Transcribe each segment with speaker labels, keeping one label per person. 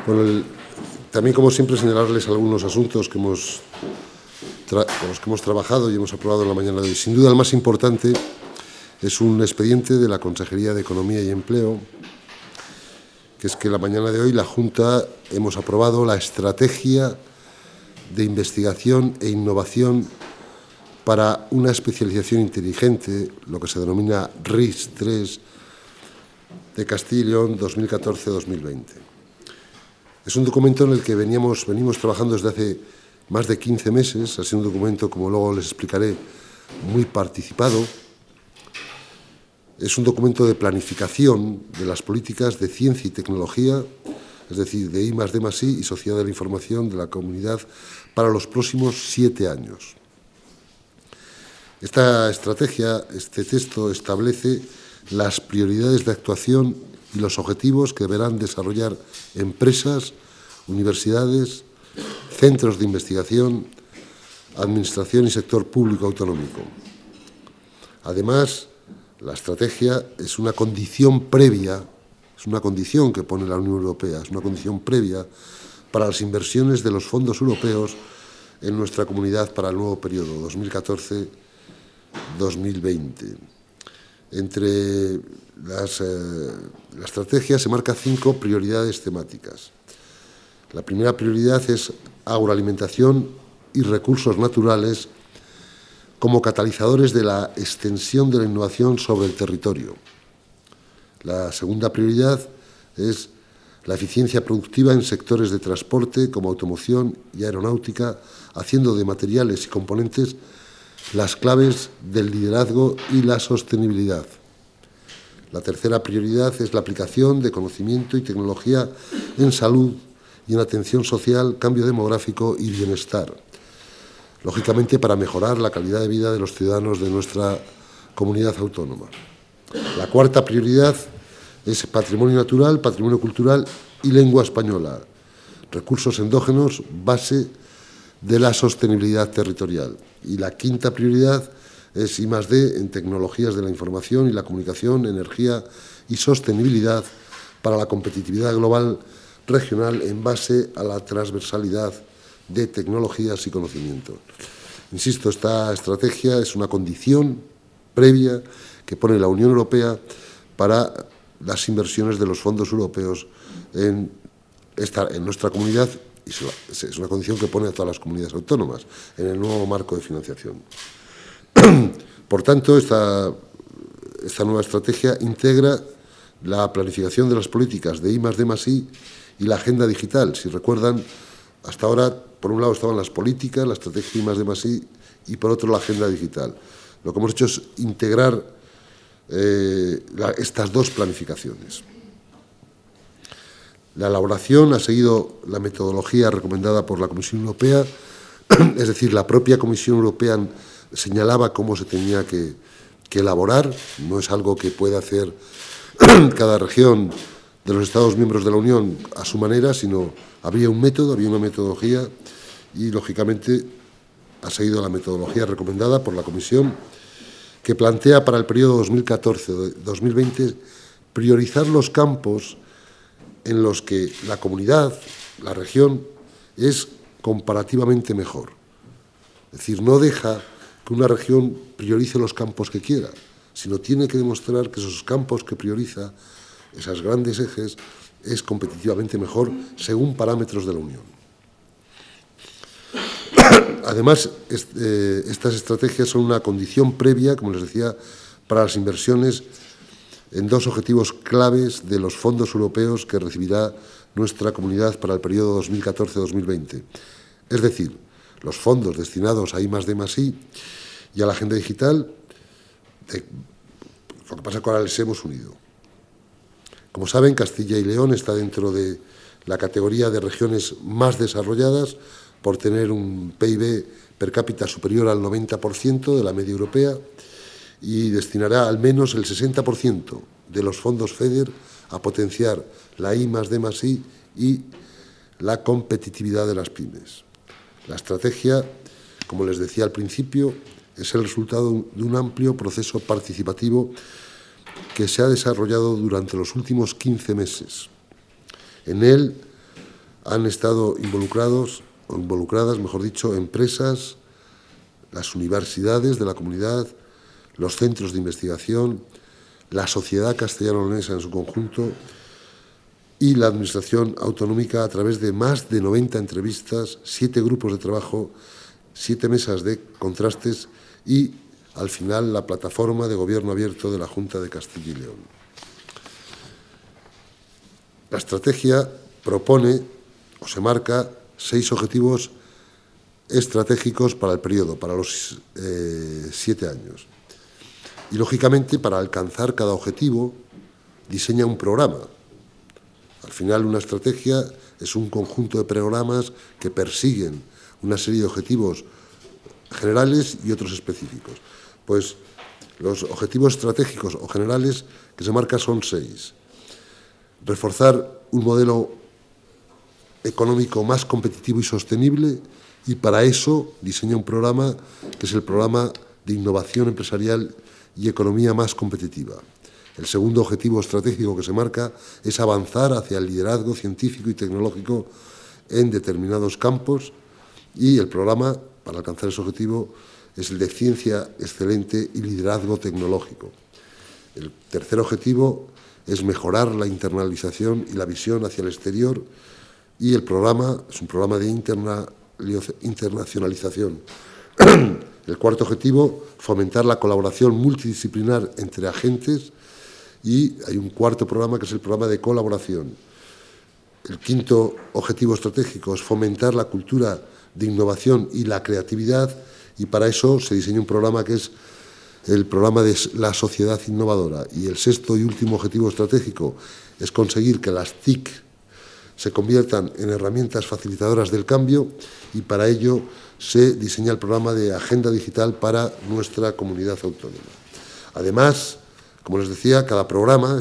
Speaker 1: Bueno, también, como siempre, señalarles algunos asuntos con los que hemos trabajado y hemos aprobado en la mañana de hoy. Sin duda, el más importante es un expediente de la Consejería de Economía y Empleo, que es que la mañana de hoy la Junta hemos aprobado la estrategia de investigación e innovación para una especialización inteligente, lo que se denomina RIS3, de Castilla y León 2014-2020. Es un documento en el que venimos trabajando desde hace más de 15 meses. Ha sido un documento, como luego les explicaré, muy participado. Es un documento de planificación de las políticas de ciencia y tecnología, es decir, de I+D+I y Sociedad de la Información de la Comunidad para los próximos 7 años. Esta estrategia, este texto, establece las prioridades de actuación y los objetivos que deberán desarrollar empresas, universidades, centros de investigación, administración y sector público autonómico. Además, la estrategia es una condición previa, es una condición que pone la Unión Europea, es una condición previa para las inversiones de los fondos europeos en nuestra comunidad para el nuevo periodo 2014-2020. Entre la estrategia se marcan 5 prioridades temáticas. La primera prioridad es agroalimentación y recursos naturales como catalizadores de la extensión de la innovación sobre el territorio. La segunda prioridad es la eficiencia productiva en sectores de transporte como automoción y aeronáutica, haciendo de materiales y componentes las claves del liderazgo y la sostenibilidad. La tercera prioridad es la aplicación de conocimiento y tecnología en salud y en atención social, cambio demográfico y bienestar, lógicamente para mejorar la calidad de vida de los ciudadanos de nuestra comunidad autónoma. La cuarta prioridad es patrimonio natural, patrimonio cultural y lengua española, recursos endógenos, base de la sostenibilidad territorial. Y la quinta prioridad es I+D en tecnologías de la información y la comunicación, energía y sostenibilidad para la competitividad global regional en base a la transversalidad de tecnologías y conocimientos. Insisto, esta estrategia es una condición previa que pone la Unión Europea para las inversiones de los fondos europeos en nuestra comunidad, y es una condición que pone a todas las comunidades autónomas en el nuevo marco de financiación. Por tanto, esta nueva estrategia integra la planificación de las políticas de I+D+I y la agenda digital. Si recuerdan, hasta ahora, por un lado estaban las políticas, la estrategia I+D+I y por otro la agenda digital. Lo que hemos hecho es integrar estas dos planificaciones. La elaboración ha seguido la metodología recomendada por la Comisión Europea, es decir, la propia Comisión Europea señalaba cómo se tenía que elaborar. No es algo que pueda hacer cada región de los Estados miembros de la Unión a su manera, sino había un método, había una metodología y, lógicamente, ha seguido la metodología recomendada por la Comisión, que plantea para el periodo 2014-2020 priorizar los campos en los que la comunidad, la región, es comparativamente mejor. Es decir, no deja que una región priorice los campos que quiera, sino tiene que demostrar que esos campos que prioriza, esos grandes ejes, es competitivamente mejor según parámetros de la Unión. Además, estas estrategias son una condición previa, como les decía, para las inversiones en 2 objetivos claves de los fondos europeos que recibirá nuestra comunidad para el periodo 2014-2020. Es decir, los fondos destinados a I+D+I y a la agenda digital, lo que pasa es que ahora les hemos unido. Como saben, Castilla y León está dentro de la categoría de regiones más desarrolladas por tener un PIB per cápita superior al 90% de la media europea y destinará al menos el 60% de los fondos FEDER a potenciar la I+D+I y la competitividad de las pymes. La estrategia, como les decía al principio, es el resultado de un amplio proceso participativo que se ha desarrollado durante los últimos 15 meses. En él han estado involucradas, mejor dicho, empresas, las universidades de la comunidad, los centros de investigación, la sociedad castellano-leonesa en su conjunto y la Administración autonómica a través de más de 90 entrevistas, 7 grupos de trabajo, 7 mesas de contrastes y, al final, la plataforma de gobierno abierto de la Junta de Castilla y León. La estrategia propone o se marca 6 objetivos estratégicos para el periodo, para los 7 años. Y, lógicamente, para alcanzar cada objetivo, diseña un programa. Al final, una estrategia es un conjunto de programas que persiguen una serie de objetivos generales y otros específicos. Pues los objetivos estratégicos o generales que se marcan son 6. Reforzar un modelo económico más competitivo y sostenible, y para eso diseña un programa que es el programa de innovación empresarial y economía más competitiva. El segundo objetivo estratégico que se marca es avanzar hacia el liderazgo científico y tecnológico en determinados campos, y el programa para alcanzar ese objetivo es el de ciencia excelente y liderazgo tecnológico. El tercer objetivo es mejorar la internalización y la visión hacia el exterior, y el programa es un programa de internacionalización. El cuarto objetivo, fomentar la colaboración multidisciplinar entre agentes, y hay un cuarto programa que es el programa de colaboración. El quinto objetivo estratégico es fomentar la cultura de innovación y la creatividad, y para eso se diseña un programa que es el programa de la sociedad innovadora. Y el sexto y último objetivo estratégico es conseguir que las TIC se conviertan en herramientas facilitadoras del cambio, y para ello se diseña el programa de agenda digital para nuestra comunidad autónoma. Además, como les decía, cada programa,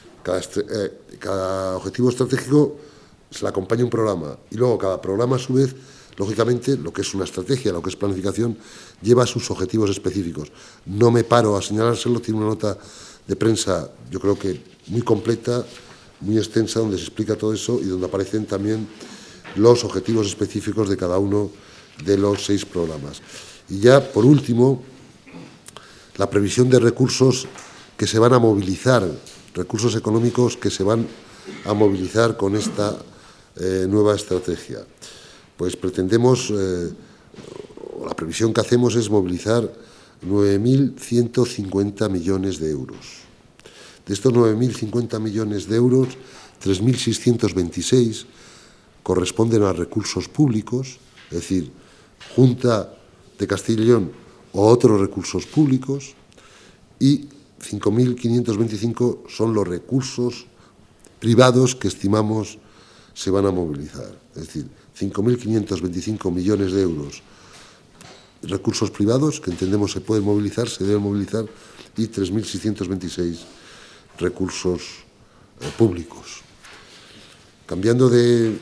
Speaker 1: cada objetivo estratégico se le acompaña un programa, y luego cada programa, a su vez, lógicamente, lo que es una estrategia, lo que es planificación, lleva sus objetivos específicos. No me paro a señalárselo, tiene una nota de prensa, yo creo que muy completa, muy extensa, donde se explica todo eso y donde aparecen también los objetivos específicos de cada uno de los 6 programas. Y ya, por último, la previsión de recursos que se van a movilizar, recursos económicos que se van a movilizar con esta nueva estrategia. Pues pretendemos, la previsión que hacemos es movilizar 9.150 millones de euros. De estos 9.050 millones de euros, 3.626 corresponden a recursos públicos, es decir, Junta de Castilla y León o otros recursos públicos, y 5.525 son los recursos privados que estimamos se van a movilizar. Es decir, 5.525 millones de euros recursos privados que entendemos se pueden movilizar, se deben movilizar, y 3.626 recursos públicos. Cambiando de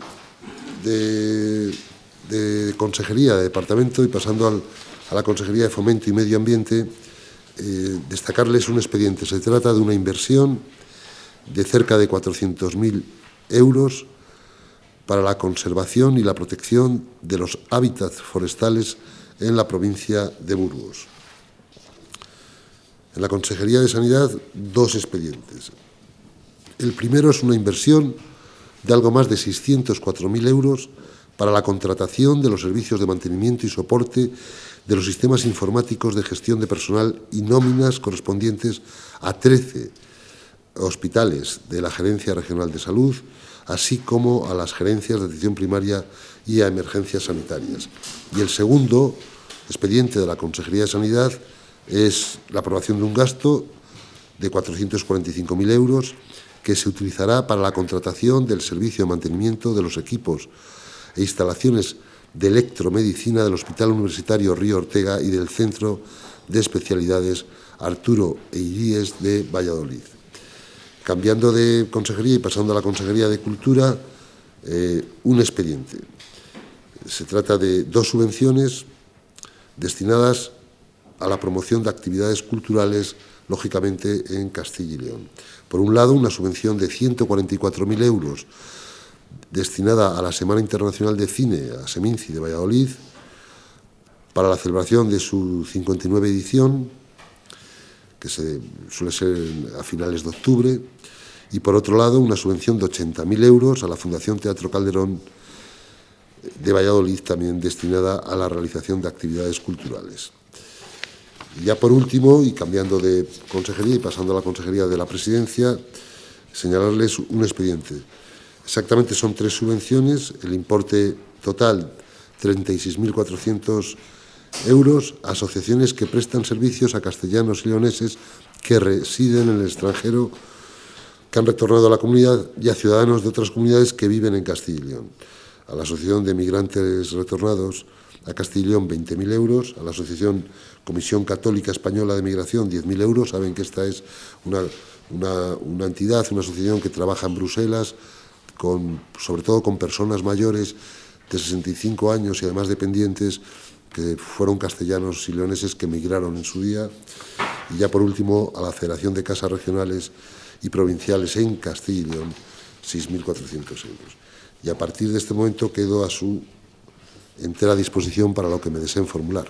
Speaker 1: consejería, de departamento, y pasando a la Consejería de Fomento y Medio Ambiente, destacarles un expediente. Se trata de una inversión de cerca de 400.000 euros para la conservación y la protección de los hábitats forestales en la provincia de Burgos. En la Consejería de Sanidad, 2 expedientes. El primero es una inversión de algo más de 604.000 euros para la contratación de los servicios de mantenimiento y soporte de los sistemas informáticos de gestión de personal y nóminas correspondientes a 13 hospitales de la Gerencia Regional de Salud, así como a las gerencias de atención primaria y a emergencias sanitarias. Y el segundo expediente de la Consejería de Sanidad es la aprobación de un gasto de 445.000 euros que se utilizará para la contratación del servicio de mantenimiento de los equipos e instalaciones de electromedicina del Hospital Universitario Río Ortega y del Centro de Especialidades Arturo Eiríes de Valladolid. Cambiando de consejería y pasando a la Consejería de Cultura, un expediente. Se trata de 2 subvenciones destinadas a la promoción de actividades culturales, lógicamente, en Castilla y León. Por un lado, una subvención de 144.000 euros destinada a la Semana Internacional de Cine, a Seminci de Valladolid, para la celebración de su 59 edición, que suele ser a finales de octubre, y por otro lado una subvención de 80.000 euros a la Fundación Teatro Calderón de Valladolid, también destinada a la realización de actividades culturales. Y ya por último, y cambiando de consejería y pasando a la consejería de la Presidencia, señalarles un expediente. Exactamente son 3 subvenciones, el importe total 36.400 euros a asociaciones que prestan servicios a castellanos y leoneses que residen en el extranjero, que han retornado a la comunidad, y a ciudadanos de otras comunidades que viven en Castilla y León. A la Asociación de Migrantes Retornados a Castilla y León 20.000 euros, a la Asociación Comisión Católica Española de Migración 10.000 euros. Saben que esta es una entidad, una asociación que trabaja en Bruselas, sobre todo con personas mayores de 65 años y además dependientes, que fueron castellanos y leoneses que emigraron en su día. Y ya por último, a la Federación de Casas Regionales y Provinciales en Castilla y León, 6.400 euros. Y a partir de este momento quedo a su entera disposición para lo que me deseen formular.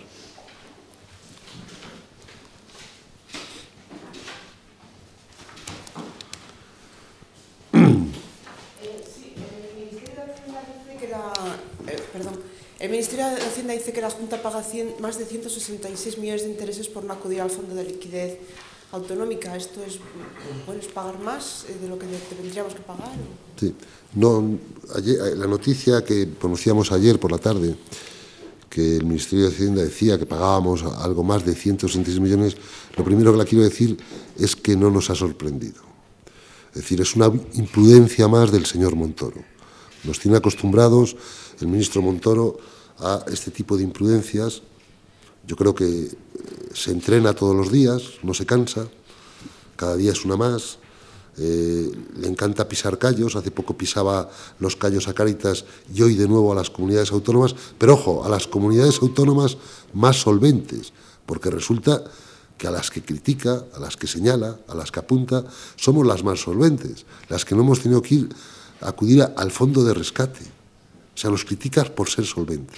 Speaker 2: El Ministerio de Hacienda dice que la Junta paga más de 166 millones de intereses por no acudir al Fondo de Liquidez Autonómica. ¿Esto es pagar más de lo que tendríamos que pagar?
Speaker 1: Sí. No, la noticia que conocíamos ayer por la tarde, que el Ministerio de Hacienda decía que pagábamos algo más de 166 millones, lo primero que la quiero decir es que no nos ha sorprendido. Es decir, es una imprudencia más del señor Montoro. Nos tiene acostumbrados el ministro Montoro a este tipo de imprudencias. Yo creo que se entrena todos los días, no se cansa, cada día es una más. Le encanta pisar callos, hace poco pisaba los callos a Cáritas y hoy de nuevo a las comunidades autónomas, pero ojo, a las comunidades autónomas más solventes, porque resulta que a las que critica, a las que señala, a las que apunta, somos las más solventes, las que no hemos tenido que acudir al fondo de rescate. O sea, nos criticas por ser solventes.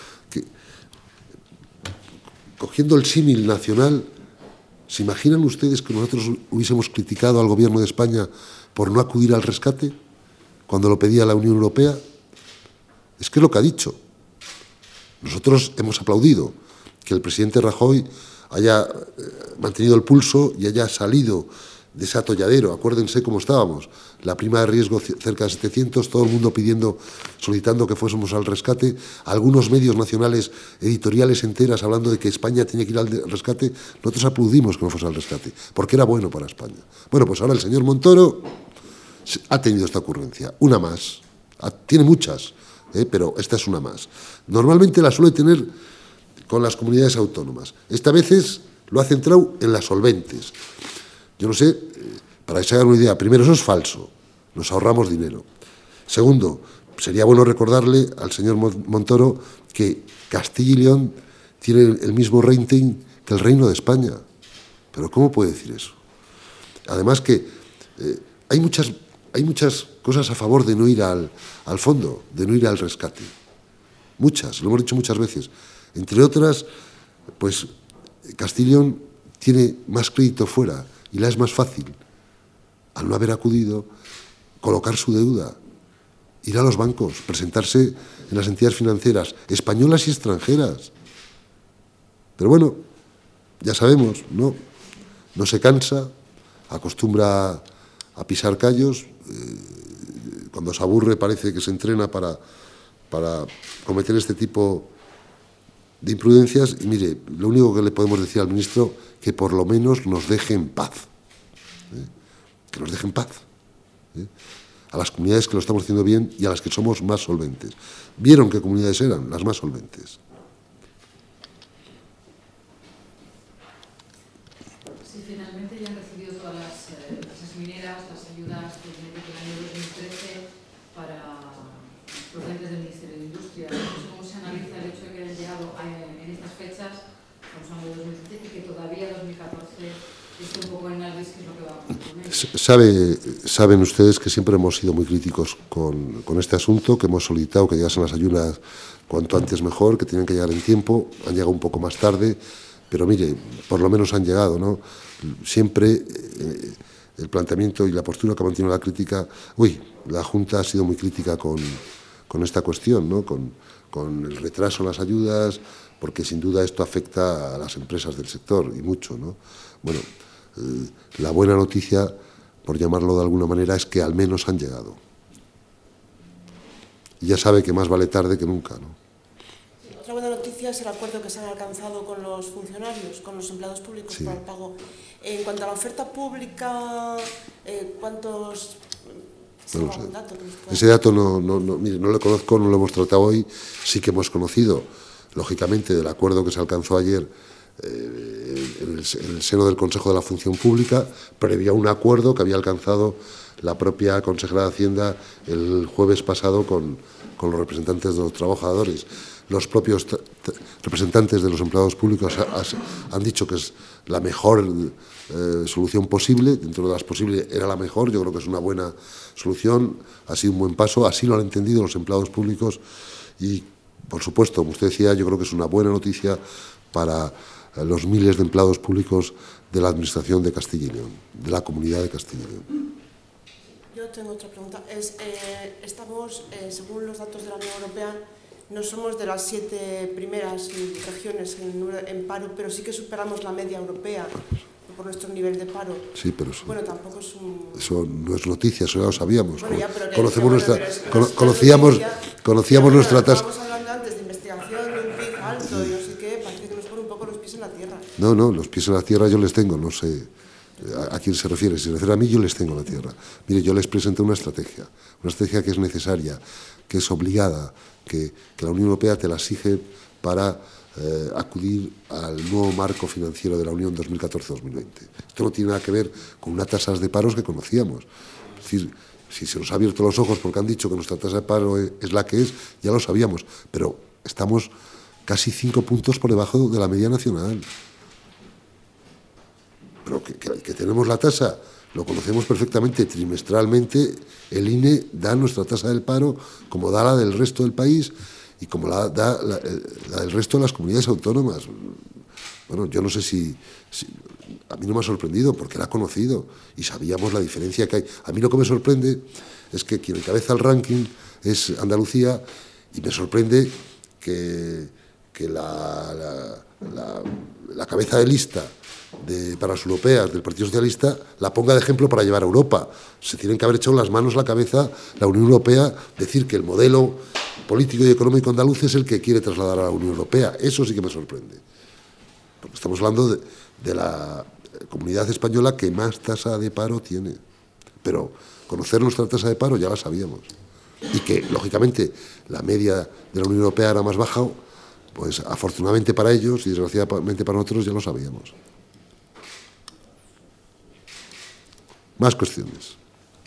Speaker 1: Cogiendo el símil nacional, ¿se imaginan ustedes que nosotros hubiésemos criticado al Gobierno de España por no acudir al rescate cuando lo pedía la Unión Europea? Es que es lo que ha dicho. Nosotros hemos aplaudido que el presidente Rajoy haya mantenido el pulso y haya salido de ese atolladero. Acuérdense cómo estábamos. La prima de riesgo cerca de 700, todo el mundo solicitando que fuésemos al rescate. Algunos medios nacionales, editoriales enteras, hablando de que España tenía que ir al rescate. Nosotros aplaudimos que no fuese al rescate, porque era bueno para España. Bueno, pues ahora el señor Montoro ha tenido esta ocurrencia. Una más. Tiene muchas, pero esta es una más. Normalmente la suele tener con las comunidades autónomas. Esta vez lo ha centrado en las solventes. Yo no sé, para que se hagan una idea, primero, eso es falso, nos ahorramos dinero. Segundo, sería bueno recordarle al señor Montoro que Castilla y León tiene el mismo rating que el Reino de España. ¿Pero cómo puede decir eso? Además que hay muchas cosas a favor de no ir al fondo, de no ir al rescate. Muchas, lo hemos dicho muchas veces. Entre otras, pues Castilla y León tiene más crédito fuera y la es más fácil, al no haber acudido, colocar su deuda, ir a los bancos, presentarse en las entidades financieras, españolas y extranjeras. Pero bueno, ya sabemos, no se cansa, acostumbra a pisar callos, cuando se aburre parece que se entrena para cometer este tipo de imprudencias. Y mire, lo único que le podemos decir al ministro, que por lo menos nos deje en paz. Que nos deje en paz. A las comunidades que lo estamos haciendo bien y a las que somos más solventes. ¿Vieron qué comunidades eran? Las más solventes.
Speaker 3: Sí, finalmente ya han recibido todas las empresas mineras las ayudas del año 2013 procedentes del Ministerio de Industria. No sé cómo se analiza el hecho de que hayan llegado en estas fechas, estamos hablando de 2017, y que todavía 2014 un poco en Alves qué es lo que va a proponer.
Speaker 1: Saben ustedes que siempre hemos sido muy críticos con este asunto, que hemos solicitado que llegasen las ayudas cuanto antes mejor, que tenían que llegar en tiempo, han llegado un poco más tarde, pero mire, por lo menos han llegado, ¿no? Siempre el planteamiento y la postura que ha mantenido la crítica, la Junta ha sido muy crítica con esta cuestión, ¿no? Con el retraso en las ayudas, porque sin duda esto afecta a las empresas del sector y mucho, ¿no? Bueno, la buena noticia, por llamarlo de alguna manera, es que al menos han llegado. Y ya sabe que más vale tarde que nunca, ¿no?
Speaker 2: Sí, otra buena noticia es el acuerdo que se han alcanzado con los funcionarios, con los empleados públicos para el pago. En cuanto a la oferta pública, ¿cuántos...?
Speaker 1: No lo sé. Ese dato mire, no lo conozco, no lo hemos tratado hoy, sí que hemos conocido, lógicamente, del acuerdo que se alcanzó ayer en el seno del Consejo de la Función Pública, previo a un acuerdo que había alcanzado la propia consejera de Hacienda el jueves pasado con los representantes de los trabajadores. Los propios representantes de los empleados públicos han dicho que es la mejor solución posible, dentro de las posibles era la mejor, yo creo que es una buena solución, ha sido un buen paso, así lo han entendido los empleados públicos y, por supuesto, como usted decía, yo creo que es una buena noticia para los miles de empleados públicos de la Administración de Castilla y León, de la Comunidad de Castilla y León.
Speaker 2: Yo tengo otra pregunta. Estamos, según los datos de la Unión Europea, no somos de las 7 primeras regiones en paro, pero sí que superamos la media europea por nuestro nivel de paro.
Speaker 1: Sí, pero eso,
Speaker 2: bueno, tampoco es
Speaker 1: eso no es noticia, eso ya lo sabíamos.
Speaker 2: Bueno, ya, pero
Speaker 1: conocíamos nuestra tasa.
Speaker 2: Estábamos hablando antes de investigación, de un PIB alto y no sé qué, parece que nos pone un poco los pies en la tierra.
Speaker 1: No, los pies en la tierra yo les tengo, no sé a quién se refiere. Si se refiere a mí, yo les tengo la tierra. Mire, yo les presento una estrategia que es necesaria, que es obligada, que la Unión Europea te la exige para acudir al nuevo marco financiero de la Unión 2014-2020. Esto no tiene nada que ver con unas tasas de paros que conocíamos. Es decir, si se nos ha abierto los ojos porque han dicho que nuestra tasa de paro es la que es, ya lo sabíamos, pero estamos casi 5 puntos por debajo de la media nacional. Pero que tenemos la tasa, lo conocemos perfectamente, trimestralmente el INE da nuestra tasa del paro como da la del resto del país y como la da la del resto de las comunidades autónomas. Bueno, yo no sé si a mí no me ha sorprendido porque la ha conocido y sabíamos la diferencia que hay. A mí lo que me sorprende es que quien encabeza el ranking es Andalucía y me sorprende que la cabeza de lista para las europeas del Partido Socialista la ponga de ejemplo para llevar a Europa. Se tienen que haber echado las manos a la cabeza la Unión Europea, decir que el modelo político y económico andaluz es el que quiere trasladar a la Unión Europea. Eso sí que me sorprende. Porque estamos hablando de la comunidad española que más tasa de paro tiene. Pero conocer nuestra tasa de paro ya la sabíamos. Y que, lógicamente, la media de la Unión Europea era más baja, pues afortunadamente para ellos y desgraciadamente para nosotros ya lo sabíamos. Más cuestiones.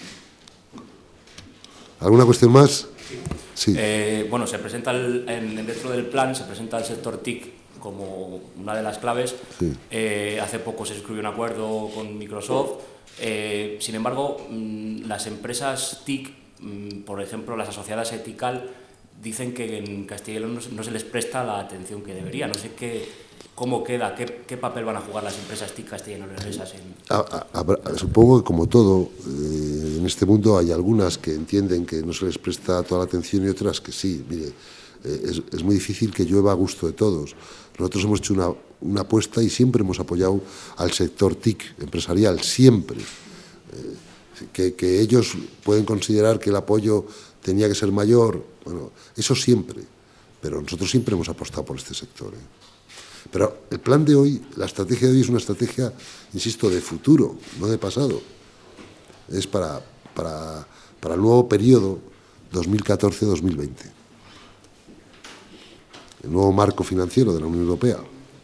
Speaker 1: ¿Alguna cuestión más? Sí.
Speaker 4: Bueno, se presenta dentro del plan, se presenta el sector TIC como una de las claves.
Speaker 1: Sí.
Speaker 4: Hace poco se suscribió un acuerdo con Microsoft. Sin embargo, las empresas TIC, por ejemplo, las asociadas a Etical, dicen que en Castilla y León no se les presta la atención que debería. No sé cómo queda, qué papel van a jugar las empresas TIC castellano-leonesas.
Speaker 1: Supongo que, como todo, en este mundo hay algunas que entienden que no se les presta toda la atención y otras que sí. Mire, es muy difícil que llueva a gusto de todos. Nosotros hemos hecho una apuesta y siempre hemos apoyado al sector TIC empresarial, siempre. Que ellos pueden considerar que el apoyo tenía que ser mayor, bueno, eso siempre, pero nosotros siempre hemos apostado por este sector. Pero el plan de hoy, la estrategia de hoy es una estrategia, insisto, de futuro, no de pasado. Es para el nuevo periodo 2014-2020. El nuevo marco financiero de la Unión Europea.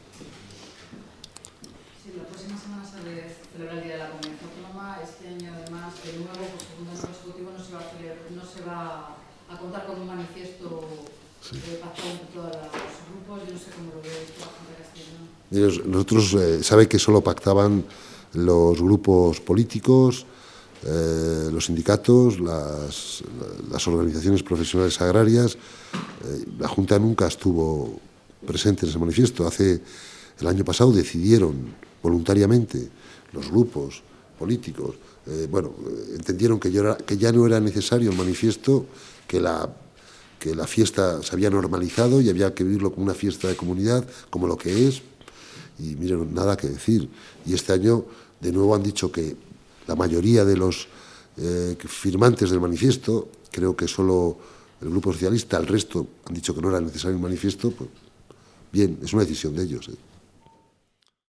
Speaker 3: Sí, la próxima semana se celebra el Día de la Comunidad Autónoma. Este año, además, de nuevo, por segundo año consecutivo, no se va a contar con un manifiesto pactado entre todos los grupos. Yo no sé cómo lo ve la gente de Castilla y León.
Speaker 1: Nosotros sabe que solo pactaban los grupos políticos, los sindicatos, las organizaciones profesionales agrarias. La Junta nunca estuvo presente en ese manifiesto. El año pasado decidieron voluntariamente los grupos políticos, entendieron que ya no era necesario el manifiesto, que la fiesta se había normalizado y había que vivirlo como una fiesta de comunidad, como lo que es, y miren, nada que decir. Y este año, de nuevo, han dicho que la mayoría de los firmantes del manifiesto, creo que solo el Grupo Socialista, el resto han dicho que no era necesario el manifiesto, pues bien, es una decisión de ellos.